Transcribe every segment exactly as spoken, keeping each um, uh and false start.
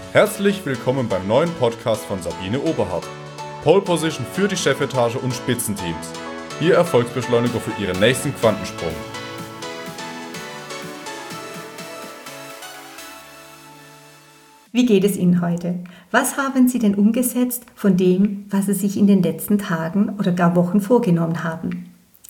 Herzlich willkommen beim neuen Podcast von Sabine Oberhardt. Pole Position für die Chefetage und Spitzenteams. Ihr Erfolgsbeschleuniger für Ihren nächsten Quantensprung. Wie geht es Ihnen heute? Was haben Sie denn umgesetzt von dem, was Sie sich in den letzten Tagen oder gar Wochen vorgenommen haben?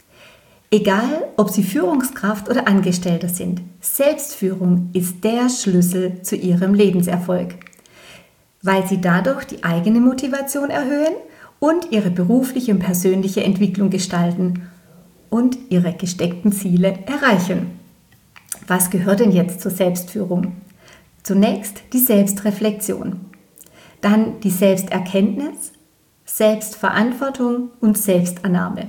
Egal, ob Sie Führungskraft oder Angestellter sind, Selbstführung ist der Schlüssel zu Ihrem Lebenserfolg, weil Sie dadurch die eigene Motivation erhöhen und Ihre berufliche und persönliche Entwicklung gestalten und Ihre gesteckten Ziele erreichen. Was gehört denn jetzt zur Selbstführung? Zunächst die Selbstreflexion, dann die Selbsterkenntnis, Selbstverantwortung und Selbstannahme.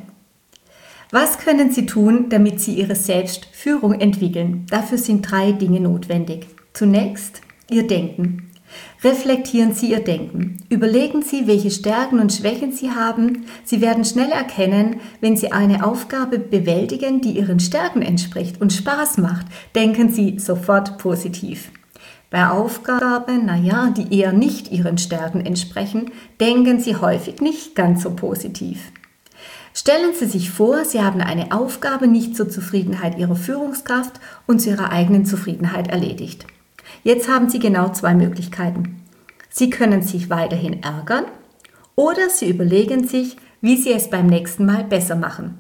Was können Sie tun, damit Sie Ihre Selbstführung entwickeln? Dafür sind drei Dinge notwendig. Zunächst Ihr Denken. Reflektieren Sie Ihr Denken. Überlegen Sie, welche Stärken und Schwächen Sie haben. Sie werden schnell erkennen, wenn Sie eine Aufgabe bewältigen, die Ihren Stärken entspricht und Spaß macht, denken Sie sofort positiv. Bei Aufgaben, naja, die eher nicht Ihren Stärken entsprechen, denken Sie häufig nicht ganz so positiv. Stellen Sie sich vor, Sie haben eine Aufgabe nicht zur Zufriedenheit Ihrer Führungskraft und zu Ihrer eigenen Zufriedenheit erledigt. Jetzt haben Sie genau zwei Möglichkeiten. Sie können sich weiterhin ärgern oder Sie überlegen sich, wie Sie es beim nächsten Mal besser machen.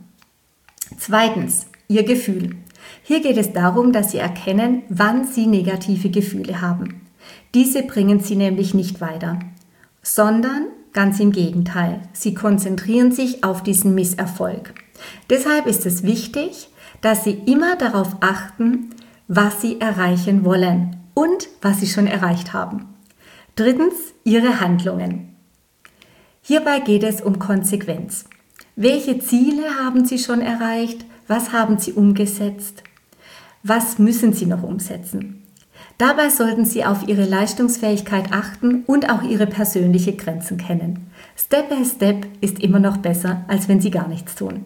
Zweitens, Ihr Gefühl. Hier geht es darum, dass Sie erkennen, wann Sie negative Gefühle haben. Diese bringen Sie nämlich nicht weiter, sondern ganz im Gegenteil. Sie konzentrieren sich auf diesen Misserfolg. Deshalb ist es wichtig, dass Sie immer darauf achten, was Sie erreichen wollen und was Sie schon erreicht haben. Drittens, Ihre Handlungen. Hierbei geht es um Konsequenz. Welche Ziele haben Sie schon erreicht? Was haben Sie umgesetzt? Was müssen Sie noch umsetzen? Dabei sollten Sie auf Ihre Leistungsfähigkeit achten und auch Ihre persönlichen Grenzen kennen. Step by Step ist immer noch besser, als wenn Sie gar nichts tun.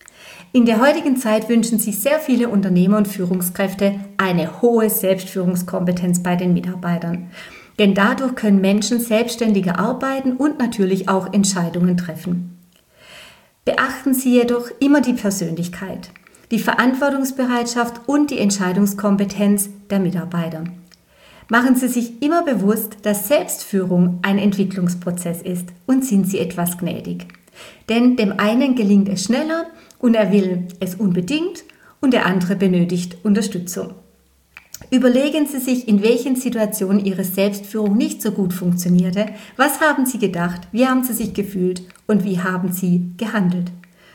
In der heutigen Zeit wünschen sich sehr viele Unternehmer und Führungskräfte eine hohe Selbstführungskompetenz bei den Mitarbeitern. Denn dadurch können Menschen selbstständiger arbeiten und natürlich auch Entscheidungen treffen. Beachten Sie jedoch immer die Persönlichkeit, die Verantwortungsbereitschaft und die Entscheidungskompetenz der Mitarbeiter. Machen Sie sich immer bewusst, dass Selbstführung ein Entwicklungsprozess ist und sind Sie etwas gnädig. Denn dem einen gelingt es schneller und er will es unbedingt und der andere benötigt Unterstützung. Überlegen Sie sich, in welchen Situationen Ihre Selbstführung nicht so gut funktionierte. Was haben Sie gedacht? Wie haben Sie sich gefühlt? Und wie haben Sie gehandelt?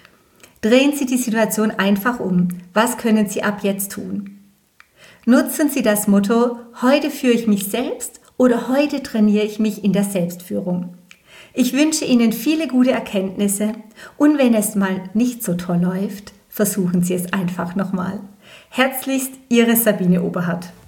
Drehen Sie die Situation einfach um. Was können Sie ab jetzt tun? Nutzen Sie das Motto, heute führe ich mich selbst oder heute trainiere ich mich in der Selbstführung. Ich wünsche Ihnen viele gute Erkenntnisse und wenn es mal nicht so toll läuft, versuchen Sie es einfach nochmal. Herzlichst, Ihre Sabine Oberhardt.